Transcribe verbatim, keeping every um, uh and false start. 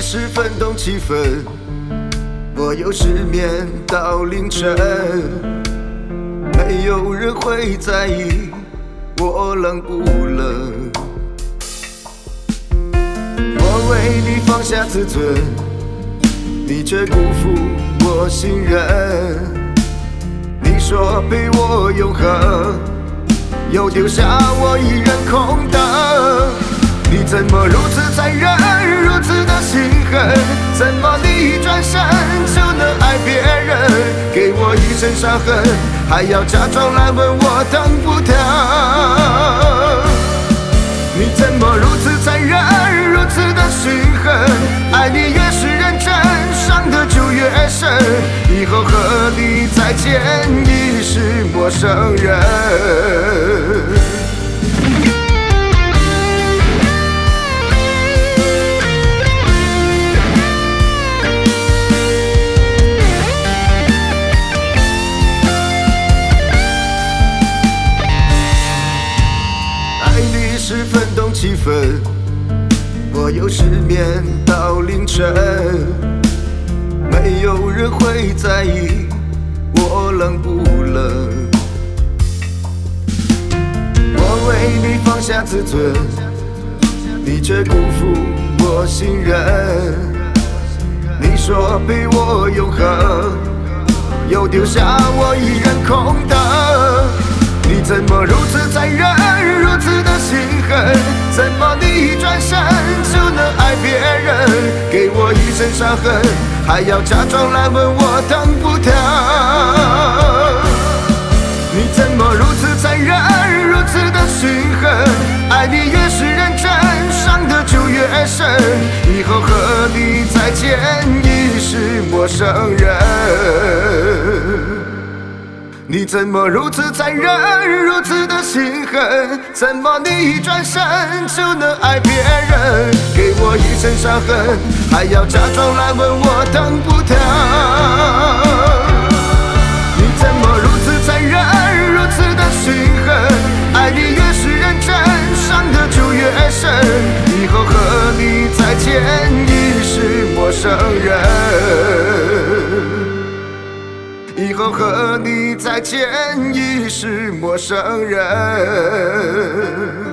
时分动气氛，我又失眠到凌晨，没有人会在意我冷不冷。我为你放下自尊，你却辜负我信任。你说陪我永恒，又丢下我一人空等。你怎么如此残忍，如此的心狠？怎么你一转身就能爱别人？给我一身伤痕，还要假装来问我疼不疼？你怎么如此残忍，如此的心狠？爱你越是认真，伤得就越深。以后和你再见已是陌生人。是分动气氛，我又失眠到凌晨，没有人会在意我冷不冷。我为你放下自尊，你却辜负我信任。你说陪我永恒，又丢下我一人空等。你怎么如此残忍，如此的心狠？怎么你一转身就能爱别人？给我一身伤痕，还要假装来问我疼不疼？你怎么如此残忍，如此的心狠？爱你越是认真，伤得就越深。以后和你再见已是陌生人。你怎么如此残忍，如此的心狠？怎么你一转身就能爱别人？给我一身伤痕，还要假装来问我疼不疼？你怎么如此残忍，如此的心狠？爱你越是认真，伤得就越深。以后和你再见已是陌生人。以后和你再见已是陌生人。